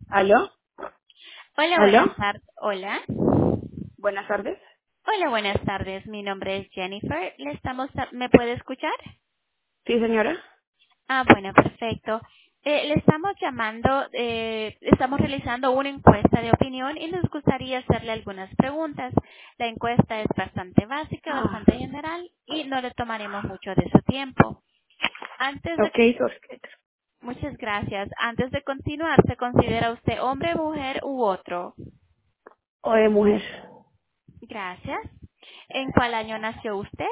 ¿Aló? Hola, ¿Aló? buenas tardes. Hola. Buenas tardes. Hola, buenas tardes. Mi nombre es Jennifer. ¿Me puede escuchar? Sí, señora. Ah, bueno, perfecto. Le estamos llamando, estamos realizando una encuesta de opinión y nos gustaría hacerle algunas preguntas. La encuesta es bastante básica, Ah, bastante general y no le tomaremos mucho de su tiempo. Antes de, ok, Jorge. muchas gracias. Antes de continuar, ¿se considera usted hombre, mujer u otro? O de mujer. Gracias. ¿En cuál año nació usted?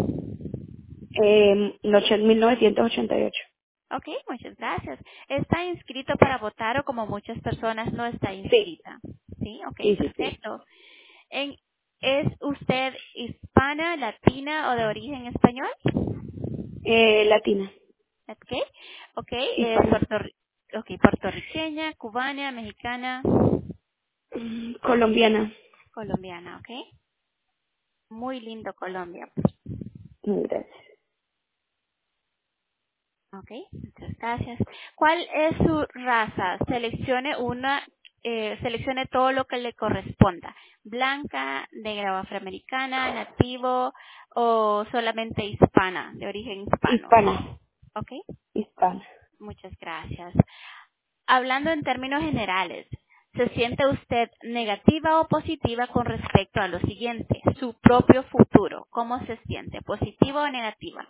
1988. Ok, muchas gracias. ¿Está inscrito para votar o como muchas personas no está Sí, inscrita? Sí, ok, sí, sí, sí. perfecto. En- ¿Es usted hispana, latina o de origen español? Latina. Ok, ok, es Hispana. puertorriqueña, cubana, mexicana, Colombiana. colombiana, ok. Muy lindo Colombia. Gracias. Ok, muchas gracias. ¿Cuál es su raza? Seleccione todo lo que le corresponda. Blanca, negra o afroamericana, nativo o solamente hispana, de origen hispano. Hispana. Ok, Hispana. muchas gracias. Hablando en términos generales, ¿se siente usted negativa o positiva con respecto a lo siguiente? Su propio futuro. ¿Cómo se siente? ¿Positiva o negativa?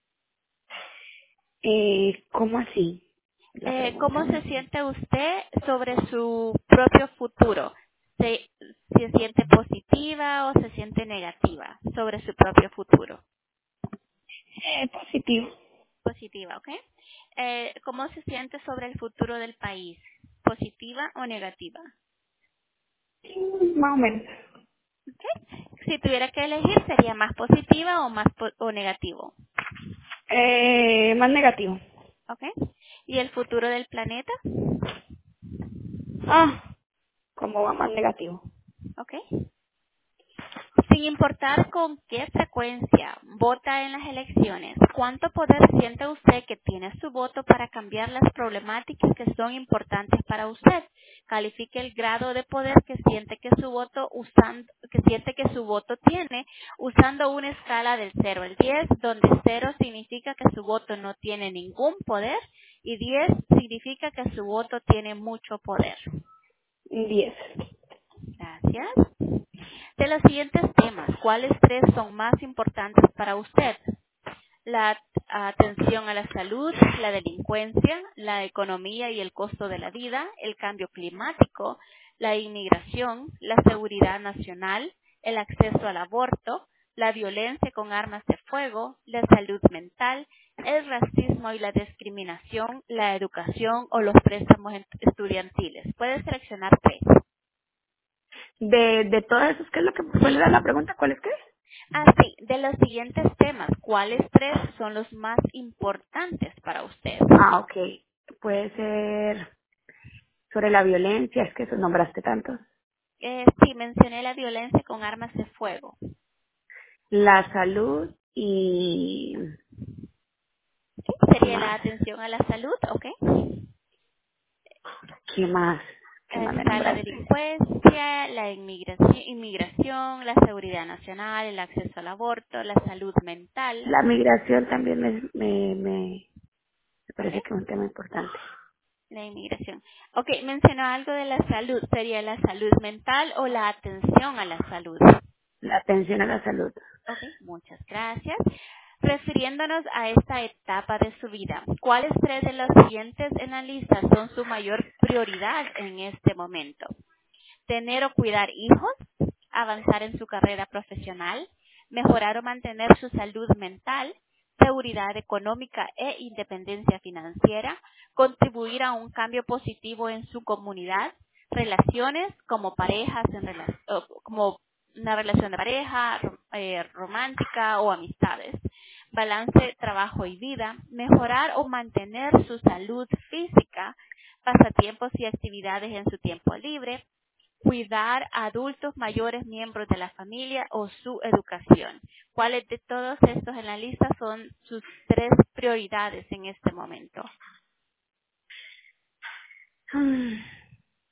¿Cómo así? La ¿Cómo pregunta se no sé. siente usted sobre su propio futuro? ¿Se siente positiva o se siente negativa sobre su propio futuro? Positivo. Positiva, ¿ok? ¿Cómo se siente sobre el futuro del país? ¿Positiva o negativa? Más o menos. Si tuviera que elegir, ¿sería más positiva o o negativo? Más negativo. ¿Ok? ¿Y el futuro del planeta? Ah, ¿cómo va más negativo? ¿Ok? Sin importar con qué frecuencia vota en las elecciones, ¿cuánto poder siente usted que tiene su voto para cambiar las problemáticas que son importantes para usted? Califique el grado de poder que siente que su voto tiene usando una escala del 0 al 10, donde 0 significa que su voto no tiene ningún poder y 10 significa que su voto tiene mucho poder. 10. Gracias. De los siguientes temas, ¿cuáles tres son más importantes para usted? La atención a la salud, la delincuencia, la economía y el costo de la vida, el cambio climático, la inmigración, la seguridad nacional, el acceso al aborto, la violencia con armas de fuego, la salud mental, el racismo y la discriminación, la educación o los préstamos estudiantiles. Puede seleccionar tres. De todo eso, ¿qué es lo que... ¿Cuál era la pregunta? ¿Cuál es qué? Así, de los siguientes temas, ¿cuáles tres son los más importantes para usted? Ah, ok. Puede ser sobre la violencia, es que eso nombraste tanto. Sí, mencioné la violencia con armas de fuego. La salud y... ¿Qué Sería la más? atención a la salud, ¿ok? ¿Qué más? ¿Qué más me Está la nombraste? delincuencia, la inmigración, la seguridad nacional, el acceso al aborto, la salud mental, La migración también me ¿ok? parece que es un tema importante. La inmigración. Ok, mencionó algo de la salud. ¿Sería la salud mental o la atención a la salud? La atención a la salud. Ok, muchas gracias. Refiriéndonos a esta etapa de su vida, ¿cuáles tres de los siguientes en la lista son su mayor prioridad en este momento? Tener o cuidar hijos, avanzar en su carrera profesional, mejorar o mantener su salud mental, seguridad económica e independencia financiera, contribuir a un cambio positivo en su comunidad, relaciones como parejas, como una relación de pareja, romántica o amistades, balance trabajo y vida, mejorar o mantener su salud física, pasatiempos y actividades en su tiempo libre, cuidar a adultos mayores miembros de la familia o su educación. ¿Cuáles de todos estos en la lista son sus tres prioridades en este momento? Mm.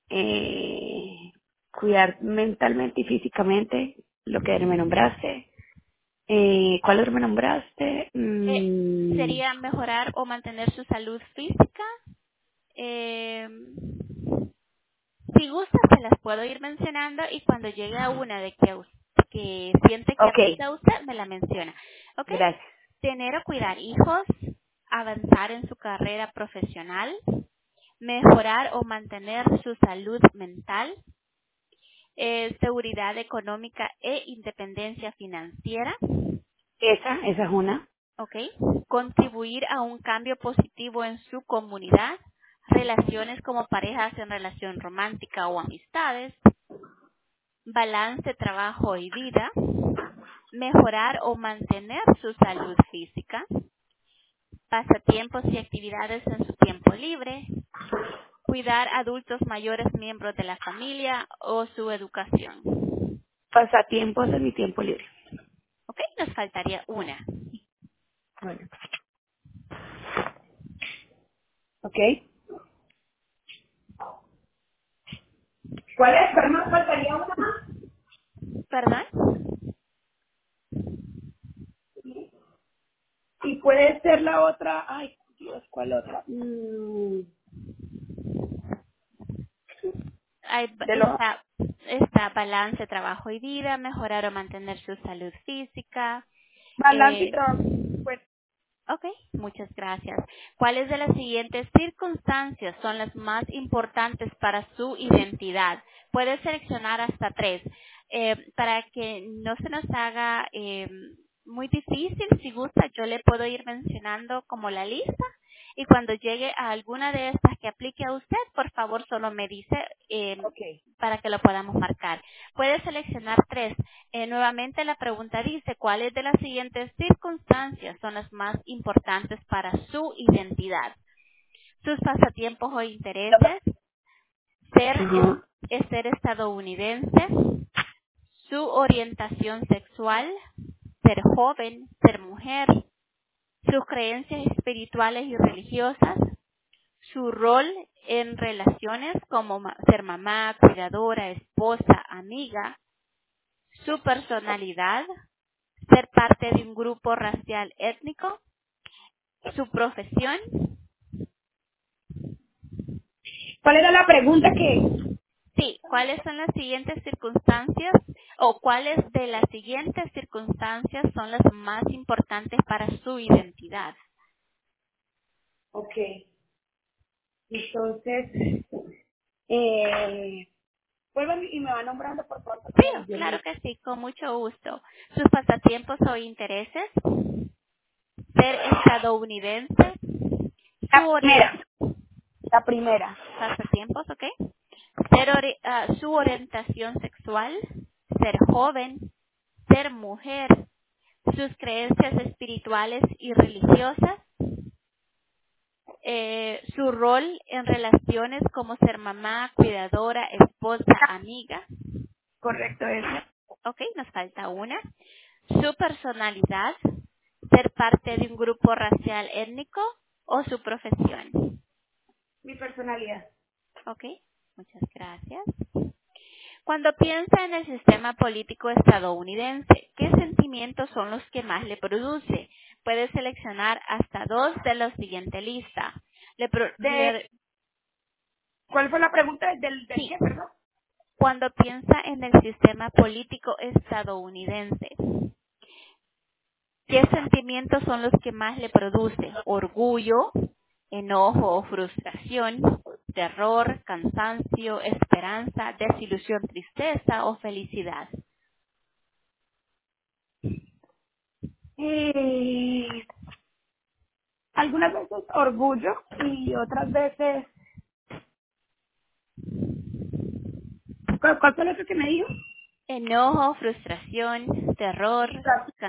cuidar mentalmente y físicamente, lo que me nombraste. ¿Cuál otro me nombraste? Sería mejorar o mantener su salud física. Eh, si gusta, se las puedo ir mencionando y cuando llegue a una de que siente que Ok, aplica a usted, me la menciona. ¿Ok? gracias. Tener o cuidar hijos, avanzar en su carrera profesional, mejorar o mantener su salud mental, seguridad económica e independencia financiera, Esa es una. ¿ok? Contribuir a un cambio positivo en su comunidad, relaciones como parejas en relación romántica o amistades, balance trabajo y vida, mejorar o mantener su salud física, pasatiempos y actividades en su tiempo libre, cuidar adultos mayores miembros de la familia o su educación. Pasatiempos en mi tiempo libre. ¿Ok? Nos faltaría una. Bueno, ok. ¿Cuál es? Perdón, faltaría una más. ¿Perdón? Y puede ser la otra. Ay, Dios, ¿cuál otra? De los Está balance trabajo y vida, mejorar o mantener su salud física. balance y Eh, trabajo. Pues, Ok, muchas gracias. ¿Cuáles de las siguientes circunstancias son las más importantes para su identidad? Puede seleccionar hasta 3. Para que no se nos haga muy difícil, si gusta, yo le puedo ir mencionando como la lista y cuando llegue a alguna de estas que aplique a usted, por favor, solo me dice ok. para que lo podamos marcar. Puede seleccionar 3. Nuevamente la pregunta dice, ¿cuáles de las siguientes circunstancias son las más importantes para su identidad? Sus pasatiempos o intereses, Ajá. ser estadounidense, su orientación sexual, ser joven, ser mujer, sus creencias espirituales y religiosas, su rol en relaciones como ser mamá, cuidadora, esposa, amiga, su personalidad, ser parte de un grupo racial étnico, su profesión. ¿Cuál era la pregunta que? Sí, ¿cuáles son las siguientes circunstancias o cuáles de las siguientes circunstancias son las más importantes para su identidad? Ok. Entonces, eh, vuelvan y me va nombrando por favor Sí, porque yo claro no. que sí, con mucho gusto. Sus pasatiempos o intereses, ser estadounidense, su La primera. La primera. pasatiempos, ¿ok? Su orientación sexual, ser joven, ser mujer, sus creencias espirituales y religiosas, su rol en relaciones como ser mamá, cuidadora, esposa, amiga. Correcto, esa. Ok, nos falta una. Su personalidad, ser parte de un grupo racial étnico o su profesión. Mi personalidad. Ok, muchas gracias. Cuando piensa en el sistema político estadounidense, ¿qué sentimientos son los que más le produce? Puede seleccionar hasta 2 de la siguiente lista. De, ¿cuál fue la pregunta del Sí, qué, perdón? cuando piensa en el sistema político estadounidense, ¿qué sentimientos son los que más le produce? Orgullo, enojo o frustración, terror, cansancio, esperanza, desilusión, tristeza o felicidad. Algunas veces orgullo y otras veces. ¿Cuál fue lo otro que me dijo? Enojo, frustración, terror,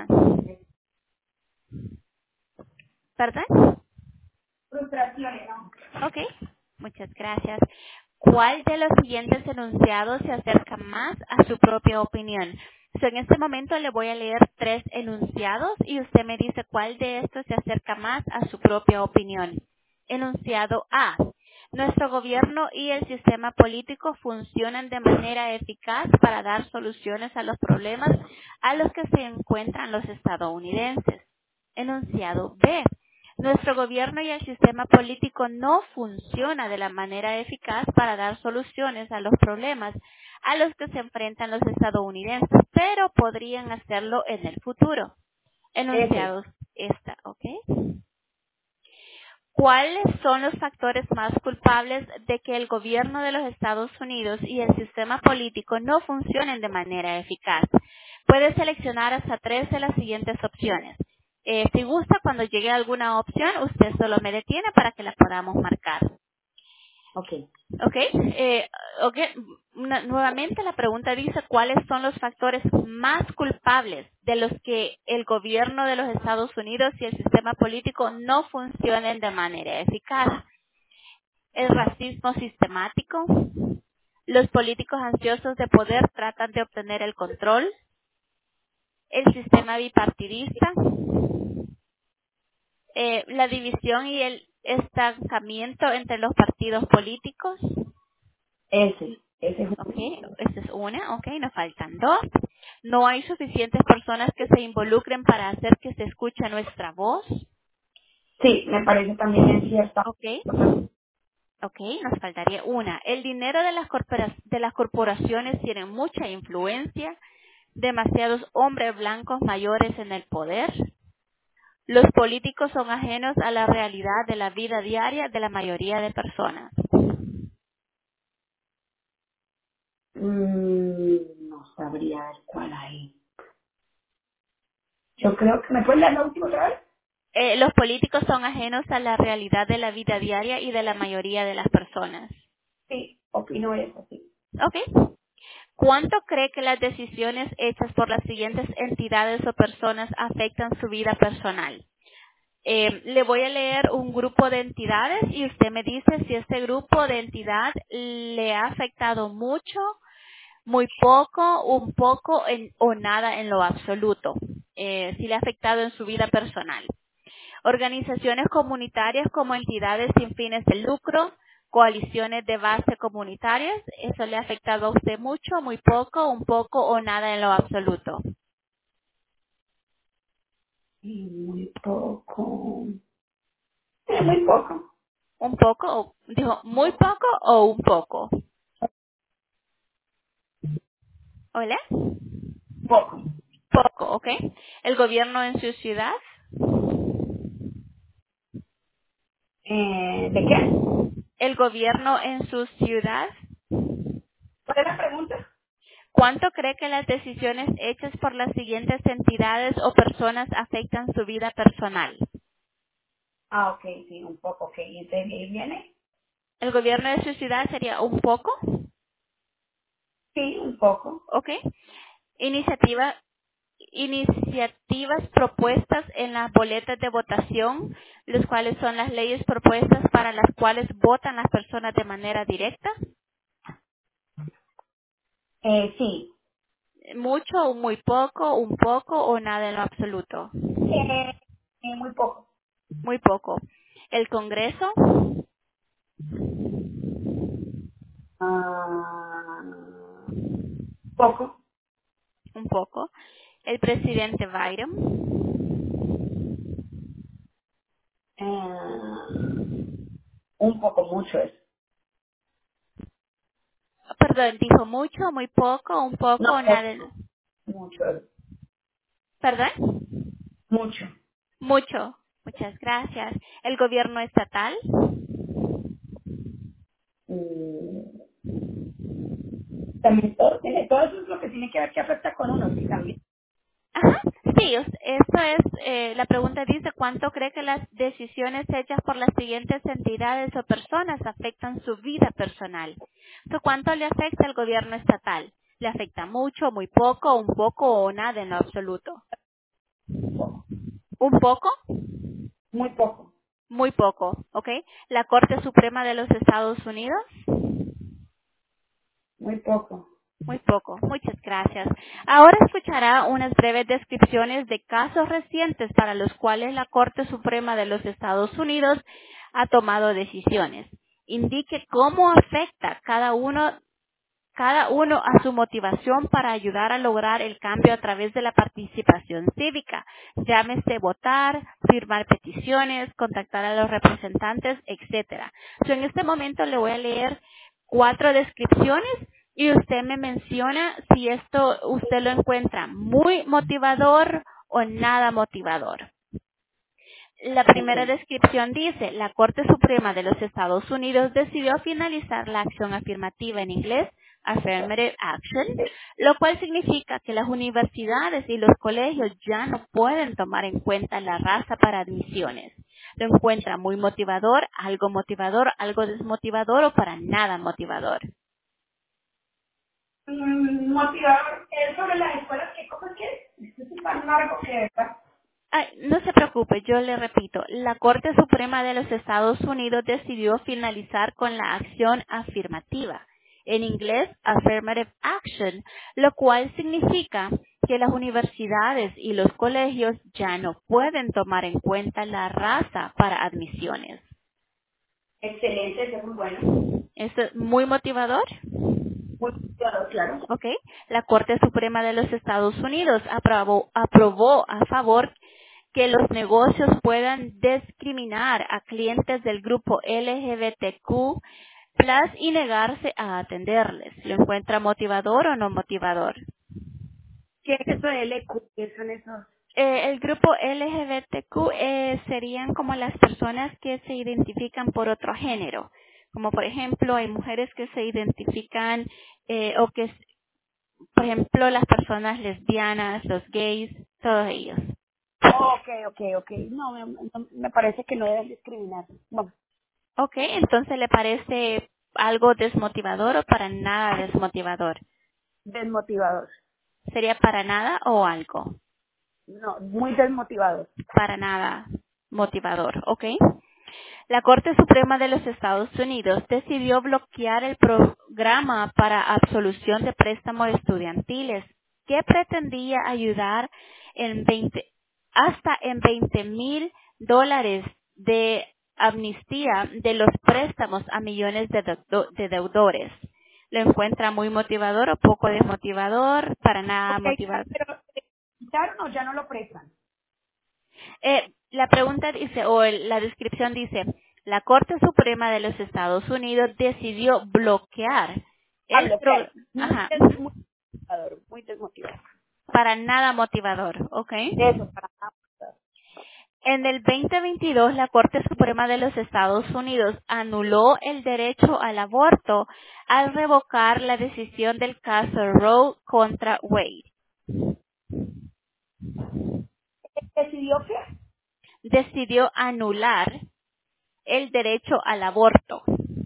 ¿perdón? Frustraciones, ¿no? Ok, muchas gracias. ¿Cuál de los siguientes enunciados se acerca más a su propia opinión? En este momento le voy a leer 3 enunciados y usted me dice cuál de estos se acerca más a su propia opinión. Enunciado A. Nuestro gobierno y el sistema político funcionan de manera eficaz para dar soluciones a los problemas a los que se encuentran los estadounidenses. Enunciado B. Nuestro gobierno y el sistema político no funciona de la manera eficaz para dar soluciones a los problemas a los que se enfrentan los estadounidenses, pero podrían hacerlo en el futuro. Ese. Enunciados esta, ¿ok? ¿Cuáles son los factores más culpables de que el gobierno de los Estados Unidos y el sistema político no funcionen de manera eficaz? Puede seleccionar hasta 3 de las siguientes opciones. Si gusta, cuando llegue a alguna opción, usted solo me detiene para que la podamos marcar. Ok. ¿Ok? Ok. Nuevamente la pregunta dice, ¿cuáles son los factores más culpables de los que el gobierno de los Estados Unidos y el sistema político no funcionen de manera eficaz? El racismo sistemático, los políticos ansiosos de poder tratan de obtener el control, el sistema bipartidista, la división y el estancamiento entre los partidos políticos. Ese. Ese es Ok, un... esta es una, ok, nos faltan dos. No hay suficientes personas que se involucren para hacer que se escuche nuestra voz. Sí, me parece también en cierta Ok, forma. ok, nos faltaría una. El dinero de de las corporaciones tiene mucha influencia. Demasiados hombres blancos mayores en el poder. Los políticos son ajenos a la realidad de la vida diaria de la mayoría de personas. No sabría ver cuál hay. Yo creo que... ¿Me puedes dar la última otra vez? Los políticos son ajenos a la realidad de la vida diaria y de la mayoría de las personas. Sí, opino eso, sí. Ok. ¿Cuánto cree que las decisiones hechas por las siguientes entidades o personas afectan su vida personal? Le voy a leer un grupo de entidades y usted me dice si este grupo de entidad le ha afectado mucho, muy poco, un poco o nada en lo absoluto. Si le ha afectado en su vida personal. Organizaciones comunitarias como entidades sin fines de lucro, coaliciones de base comunitarias, ¿eso le ha afectado a usted mucho, muy poco, un poco o nada en lo absoluto? Y muy poco. Muy poco. ¿Un poco? Dijo, ¿muy poco o un poco? ¿Hola? Poco. Poco, ¿ok? ¿El gobierno en su ciudad? ¿De qué? ¿El gobierno en su ciudad? ¿Cuál es la pregunta? ¿Cuánto cree que las decisiones hechas por las siguientes entidades o personas afectan su vida personal? Ah, ok, sí, un poco, ok. ¿Y de ahí viene? ¿El gobierno de su ciudad sería un poco? Sí, un poco. ¿Ok? Iniciativa, iniciativas propuestas en las boletas de votación, los cuales son las leyes propuestas para las cuales votan las personas de manera directa. Sí. Mucho, muy poco, un poco o nada en lo absoluto. Muy poco. Muy poco. El Congreso, Ah, poco. un poco. El presidente Biden, Un poco, mucho es. perdón, dijo mucho, muy poco, un No, poco o nada. mucho es. ¿Perdón? Mucho. Mucho. Muchas gracias. El gobierno estatal. Mm, También todo eso es lo que tiene que ver que afecta con uno, sí, también. Ajá. Sí, esto es, la pregunta dice, ¿cuánto cree que las decisiones hechas por las siguientes entidades o personas afectan su vida personal? Entonces, ¿cuánto le afecta al gobierno estatal? ¿Le afecta mucho, muy poco, un poco o nada en lo absoluto? Poco. ¿Un poco? Muy poco. Muy poco, ¿ok? La Corte Suprema de los Estados Unidos. Muy poco. Muy poco, muchas gracias. Ahora escuchará unas breves descripciones de casos recientes para los cuales la Corte Suprema de los Estados Unidos ha tomado decisiones. indique cómo afecta cada uno a su motivación para ayudar a lograr el cambio a través de la participación cívica. Llámese votar, firmar peticiones, contactar a los representantes, etcétera. So, en este momento le voy a leer 4 descripciones y usted me menciona si esto usted lo encuentra muy motivador o nada motivador. La primera Ok. descripción dice, la Corte Suprema de los Estados Unidos decidió finalizar la acción afirmativa en inglés, Affirmative Action, lo cual significa que las universidades y los colegios ya no pueden tomar en cuenta la raza para admisiones. Lo encuentra muy motivador, algo desmotivador o para nada motivador. Motivador es sobre las escuelas, ¿qué cosa que es? Esto es tan largo que está. Ay, no se preocupe, yo le repito. La Corte Suprema de los Estados Unidos decidió finalizar con la acción afirmativa, en inglés Affirmative Action, lo cual significa que las universidades y los colegios ya no pueden tomar en cuenta la raza para admisiones. Excelente, eso es muy bueno. ¿Eso es muy motivador? Muy motivador, claro. Ok. La Corte Suprema de los Estados Unidos aprobó a favor que los negocios puedan discriminar a clientes del grupo LGBTQ+ y negarse a atenderles. ¿Lo encuentra motivador o no motivador? ¿Qué es eso de LQ? ¿Qué son esos? El grupo LGBTQ serían como las personas que se identifican por otro género. Como por ejemplo, hay mujeres que se identifican o que, por ejemplo, las personas lesbianas, los gays, todos ellos. Ok. No, me parece que no deben discriminar. Bueno, Ok, entonces le parece algo desmotivador o para nada desmotivador. desmotivador. ¿Sería para nada o algo? No, muy desmotivador. Para nada motivador, ¿ok? La Corte Suprema de los Estados Unidos decidió bloquear el programa para absolución de préstamos estudiantiles que pretendía ayudar en hasta en $20,000 de amnistía de los préstamos a millones de deudores. ¿Lo encuentra muy motivador o poco desmotivador? Para nada Ok, motivador. pero ¿quitaron o ya no lo prestan? La pregunta dice, la descripción dice, la Corte Suprema de los Estados Unidos decidió bloquear A el bloquear. ajá, Muy desmotivador, muy desmotivador. para nada motivador, ¿ok? Eso, para nada. En el 2022, la Corte Suprema de los Estados Unidos anuló el derecho al aborto al revocar la decisión del caso Roe contra Wade. ¿Decidió qué? Decidió anular el derecho al aborto.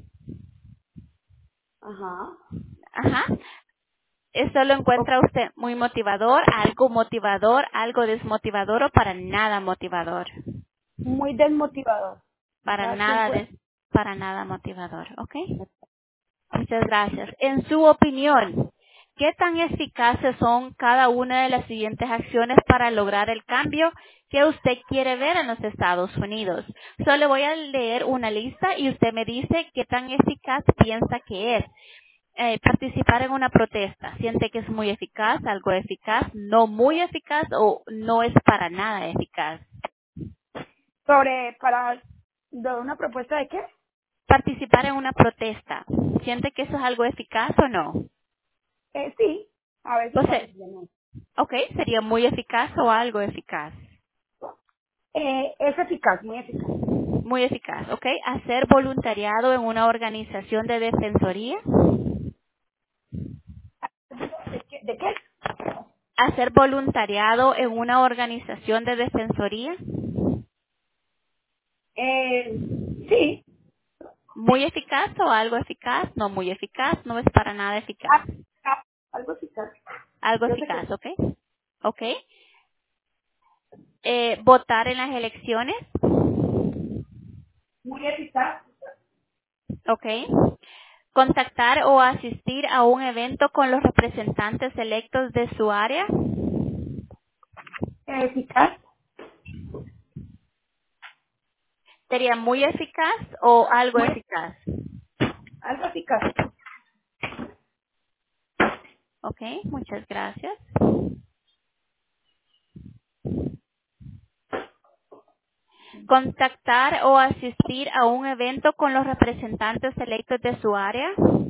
Ajá. Ajá. ¿Eso lo Ok, encuentra usted muy motivador, algo desmotivador o para nada motivador? muy desmotivador. Para Cada quien nada, puede. para nada motivador, ¿ok? Muchas gracias. En su opinión, ¿qué tan eficaces son cada una de las siguientes acciones para lograr el cambio que usted quiere ver en los Estados Unidos? Solo voy a leer una lista y usted me dice qué tan eficaz piensa que es. Participar en una protesta, siente que es muy eficaz, algo eficaz, no muy eficaz o no es para nada eficaz. Para de una propuesta de qué? Participar en una protesta, siente que eso es algo eficaz o no. Sí, a veces Entonces, parece que no. ok, sería muy eficaz o algo eficaz. Es eficaz, muy eficaz. Muy eficaz, ok. Hacer voluntariado en una organización de defensoría. ¿De qué? Hacer voluntariado en una organización de defensoría. Sí, Muy eficaz o algo eficaz, no muy eficaz, no es para nada eficaz. ah, algo eficaz. Algo Yo sé que eficaz, ¿ok? ¿Ok? Votar en las elecciones, muy eficaz, ¿ok? Contactar o asistir a un evento con los representantes electos de su área, eficaz, sería muy eficaz o algo muy eficaz. Algo eficaz. Ok, muchas gracias. Contactar o asistir a un evento con los representantes electos de su área.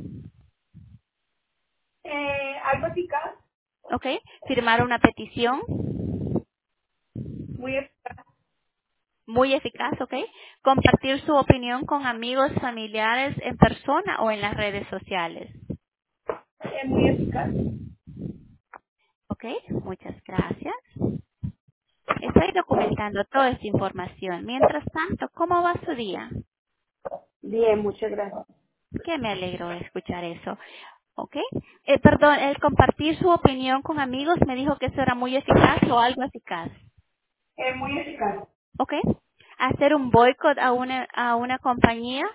Algo eficaz. Ok, firmar una petición. Muy eficaz. Muy eficaz, ok. Compartir su opinión con amigos, familiares en persona o en las redes sociales. Muy eficaz. Ok, muchas gracias. Estoy documentando toda esta información. Mientras tanto, ¿cómo va su día? Bien, muchas gracias. Que me alegro de escuchar eso. ¿Ok? Perdón, el compartir su opinión con amigos me dijo que eso era muy eficaz o algo eficaz. Muy eficaz. ¿Ok? Hacer un boicot a una compañía,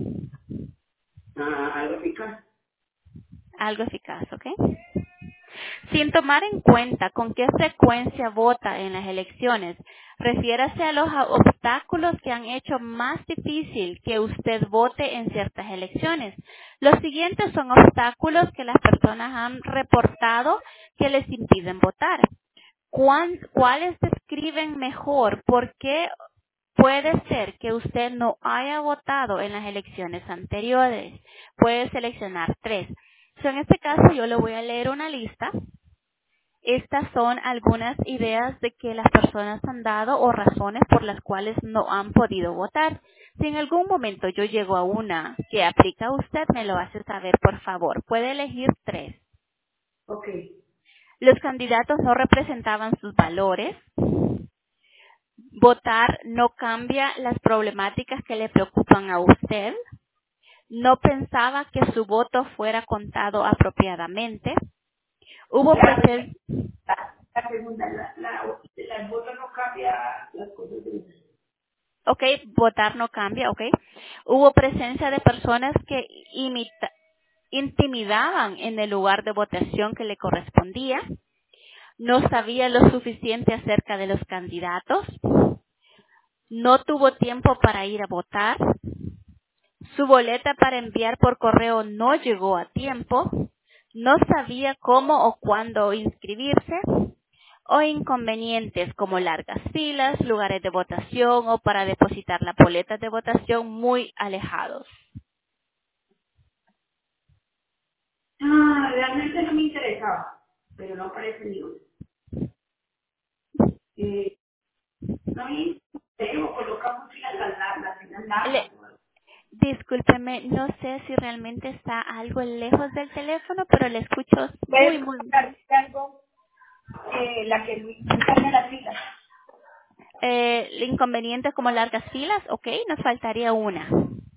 Algo eficaz. algo eficaz, ¿ok? Sin tomar en cuenta con qué frecuencia vota en las elecciones, refiérase a los obstáculos que han hecho más difícil que usted vote en ciertas elecciones. Los siguientes son obstáculos que las personas han reportado que les impiden votar. ¿Cuáles describen mejor por qué puede ser que usted no haya votado en las elecciones anteriores? Puede seleccionar tres. En este caso yo le voy a leer una lista. Estas son algunas ideas de que las personas han dado o razones por las cuales no han podido votar. Si en algún momento yo llego a una que aplica a usted, me lo hace saber, por favor. Puede elegir tres. Ok. Los candidatos no representaban sus valores. Votar no cambia las problemáticas que le preocupan a usted. No pensaba que su voto fuera contado apropiadamente. Hubo La, presen- la segunda, el voto no cambia las cosas de usted. Ok, votar no cambia, ok. Hubo presencia de personas que intimidaban en el lugar de votación que le correspondía. No sabía lo suficiente acerca de los candidatos. No tuvo tiempo para ir a votar. Su boleta para enviar por correo no llegó a tiempo. No sabía cómo o cuándo inscribirse. O inconvenientes como largas filas, lugares de votación o para depositar las boletas de votación muy alejados. Realmente no me interesaba, pero no aparece ni uno. No me debo colocamos las filas Le- largas. Discúlpeme, no sé si realmente está algo lejos del teléfono, pero le escucho muy, ¿Puedes muy. colocar algo la que me las filas? Inconvenientes como largas filas, ok, nos faltaría una.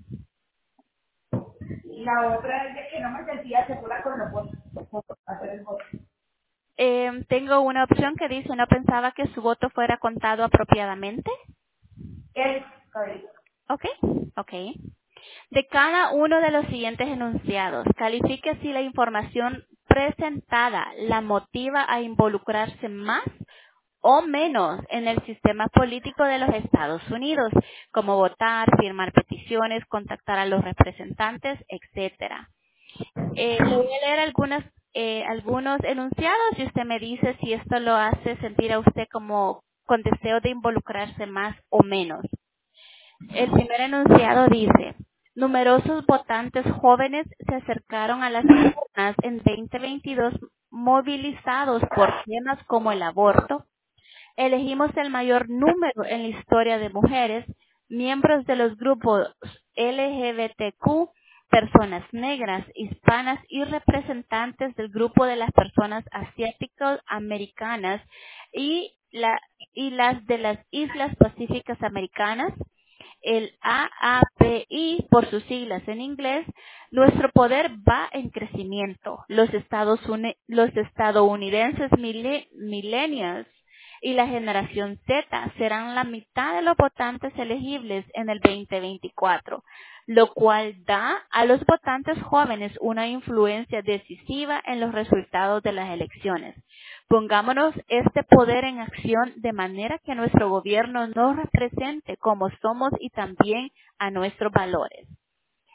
La otra es de que no me sentía segura con los votos, hacer el voto. Tengo una opción que dice no pensaba que su voto fuera contado apropiadamente. El cabello. Ok, ok. De cada uno de los siguientes enunciados, califique si la información presentada la motiva a involucrarse más o menos en el sistema político de los Estados Unidos, como votar, firmar peticiones, contactar a los representantes, etcétera. Le voy a leer algunos enunciados y usted me dice si esto lo hace sentir a usted como con deseo de involucrarse más o menos. El primer enunciado dice, numerosos votantes jóvenes se acercaron a las urnas en 2022 movilizados por temas como el aborto. Elegimos el mayor número en la historia de mujeres, miembros de los grupos LGBTQ, personas negras, hispanas y representantes del grupo de las personas asiáticas americanas y, y las de las Islas Pacíficas Americanas, el AAPI por sus siglas en inglés. Nuestro poder va en crecimiento. Los estadounidenses millennials y la generación Z serán la mitad de los votantes elegibles en el 2024, lo cual da a los votantes jóvenes una influencia decisiva en los resultados de las elecciones. Pongámonos este poder en acción de manera que nuestro gobierno nos represente como somos y también a nuestros valores.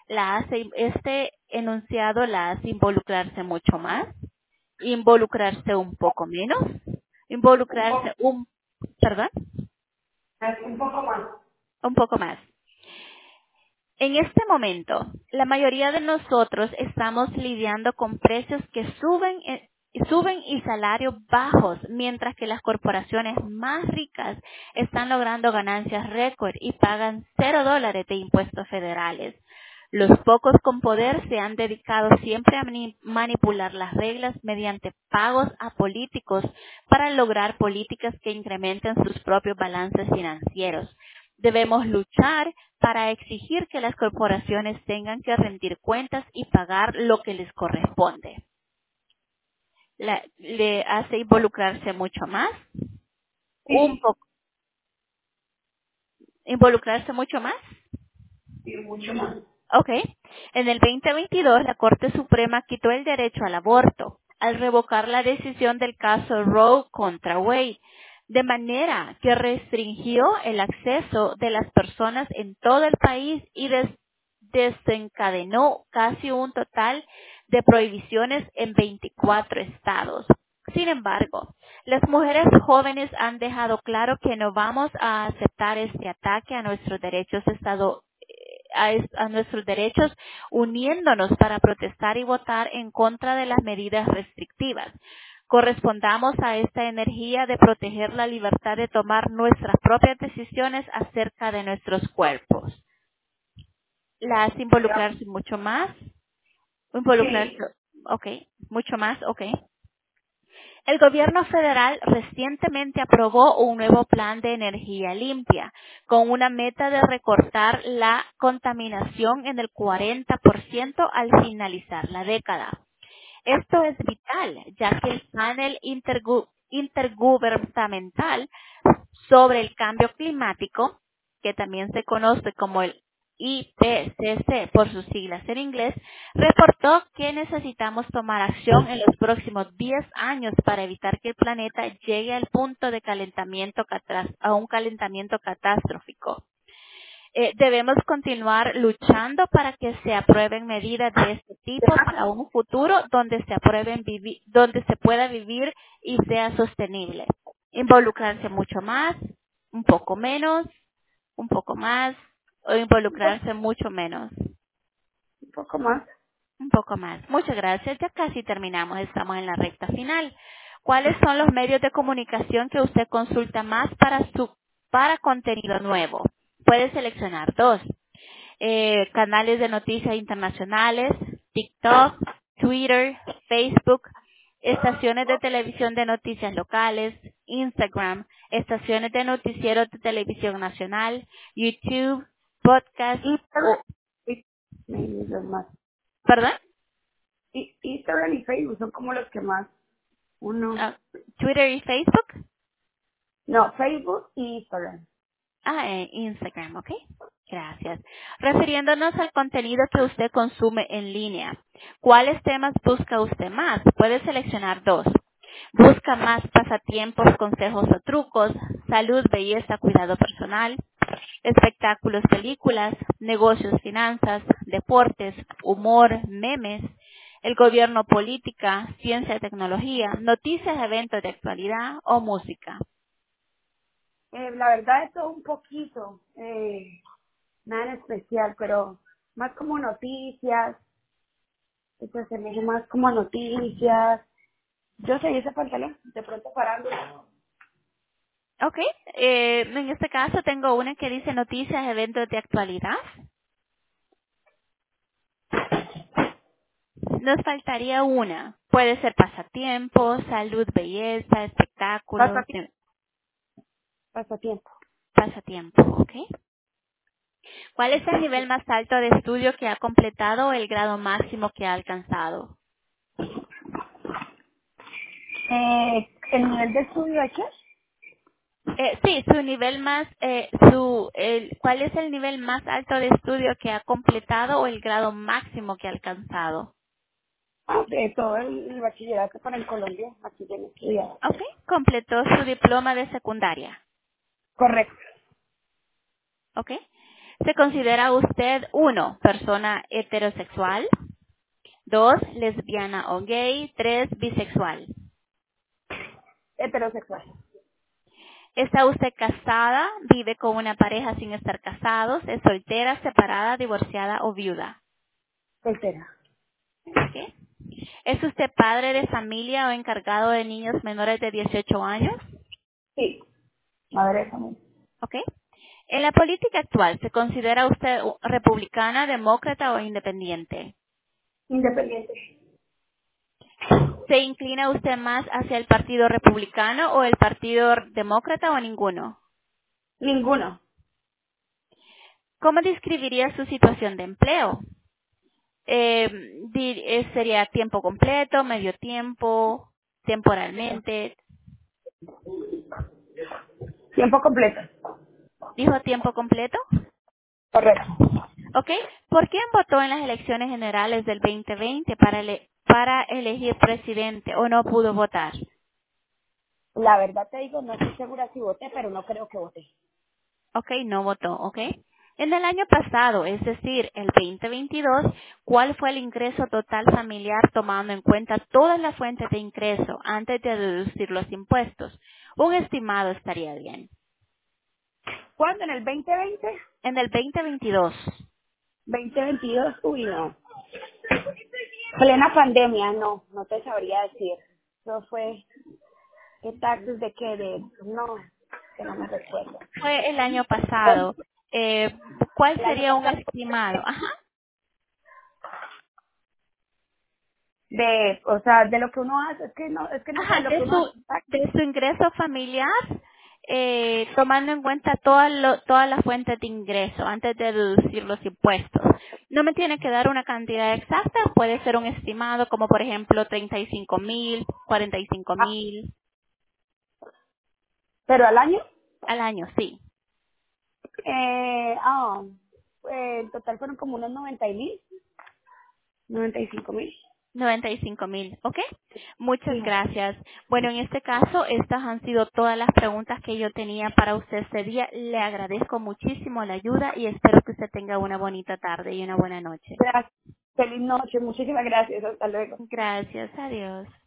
Este enunciado la hace involucrarse mucho más, involucrarse un poco menos, Un poco, perdón, un poco más. un poco más. En este momento, la mayoría de nosotros estamos lidiando con precios que suben y salarios bajos, mientras que las corporaciones más ricas están logrando ganancias récord y pagan $0 de impuestos federales. Los pocos con poder se han dedicado siempre a manipular las reglas mediante pagos a políticos para lograr políticas que incrementen sus propios balances financieros. Debemos luchar para exigir que las corporaciones tengan que rendir cuentas y pagar lo que les corresponde. Le hace involucrarse mucho más, un Sí, poco, involucrarse mucho más. sí, mucho más. Ok. En el 2022, la Corte Suprema quitó el derecho al aborto al revocar la decisión del caso Roe contra Wade, de manera que restringió el acceso de las personas en todo el país y desencadenó casi un total de prohibiciones en 24 estados. Sin embargo, las mujeres jóvenes han dejado claro que no vamos a aceptar este ataque a nuestros derechos a nuestros derechos, uniéndonos para protestar y votar en contra de las medidas restrictivas. Correspondamos a esta energía de proteger la libertad de tomar nuestras propias decisiones acerca de nuestros cuerpos. La hace involucrarse mucho más, involucrarse, Sí, ok, mucho más, ok. El gobierno federal recientemente aprobó un nuevo plan de energía limpia con una meta de recortar la contaminación en el 40% al finalizar la década. Esto es vital, ya que el panel intergubernamental sobre el cambio climático, que también se conoce como el IPCC por sus siglas en inglés, reportó que necesitamos tomar acción en los próximos 10 años para evitar que el planeta llegue al punto de a un calentamiento catastrófico. Debemos continuar luchando para que se aprueben medidas de este tipo para un futuro donde se pueda vivir y sea sostenible. Involucrarse mucho más, un poco menos, un poco más, o involucrarse mucho menos, un poco más. un poco más. Muchas gracias. Ya casi terminamos. Estamos en la recta final. ¿Cuáles son los medios de comunicación que usted consulta más para contenido nuevo? Puede seleccionar dos. Canales de noticias internacionales, TikTok, Twitter, Facebook, estaciones de televisión de noticias locales, Instagram, estaciones de noticieros de televisión nacional, YouTube, podcast, Instagram, sí, sí, los más. perdón, Instagram y Facebook son como los que más uno. Ah, Twitter y Facebook. No, Facebook y Instagram. Instagram, ¿ok? Gracias. Refiriéndonos al contenido que usted consume en línea, ¿cuáles temas busca usted más? Puede seleccionar dos. Busca más pasatiempos, consejos o trucos, salud, belleza, cuidado personal, espectáculos, películas, negocios, finanzas, deportes, humor, memes, el gobierno, política, ciencia, tecnología, noticias, eventos de actualidad o música. La verdad es todo un poquito, nada en especial, pero más como noticias, pues se me dice más como noticias. Yo sé ese pantalón, de pronto parando. Ok, en este caso tengo una que dice noticias, eventos de actualidad. Nos faltaría una. Puede ser pasatiempos, salud, belleza, espectáculos, Pasatiempo, pasatiempo. pasatiempo, ¿ok? ¿Cuál es el nivel más alto de estudio que ha completado o el grado máximo que ha alcanzado? El nivel de estudio de qué? Sí, su nivel más, ¿cuál es el nivel más alto de estudio que ha completado o el grado máximo que ha alcanzado? De todo el bachillerato para en Colombia, aquí ya he estudiado. Ok, completó su diploma de secundaria. Correcto. Ok. ¿Se considera usted, 1, persona heterosexual? 2, lesbiana o gay? 3, bisexual. Heterosexual. ¿Está usted casada? ¿Vive con una pareja sin estar casados? ¿Es soltera, separada, divorciada o viuda? Tercera. ¿Ok? ¿Es usted padre de familia o encargado de niños menores de 18 años? Sí. Madre de familia. ¿Ok? En la política actual, ¿se considera usted republicana, demócrata o independiente? Independiente. ¿Se inclina usted más hacia el partido republicano o el partido demócrata o ninguno? Ninguno. ¿Cómo describiría su situación de empleo? ¿Sería tiempo completo, medio tiempo, temporalmente? Tiempo completo. ¿Dijo tiempo completo? Correcto. ¿Ok? ¿Por quién votó en las elecciones generales del 2020 para elegir presidente o no pudo votar? La verdad te digo, no estoy segura si voté, pero no creo que voté. ¿Ok? No votó. ¿Ok? En el año pasado, es decir, el 2022, ¿cuál fue el ingreso total familiar tomando en cuenta todas las fuentes de ingreso antes de deducir los impuestos? Un estimado estaría bien. ¿Cuándo? ¿En el 2020? En el 2022. 2022, uy, no. Plena pandemia, no te sabría decir. Eso fue, ¿qué taxes de qué? No, que no me recuerdo. Fue el año pasado. ¿Cuál El año sería un pasado, estimado? Ajá. o sea, de lo que uno hace, es que no sé, Ajá, lo que uno hace. de su ingreso familiar, tomando en cuenta todas las fuentes de ingreso antes de deducir los impuestos. No me tiene que dar una cantidad exacta, puede ser un estimado como por ejemplo 35,000, 45,000 Pero al año, al año, sí. eh, ah, en total fueron como unos 90.000, 95.000. 95,000, ¿ok? Muchas Sí, gracias. Bueno, en este caso, estas han sido todas las preguntas que yo tenía para usted este día. Le agradezco muchísimo la ayuda y espero que usted tenga una bonita tarde y una buena noche. gracias. Feliz noche, muchísimas gracias, hasta luego. Gracias, adiós.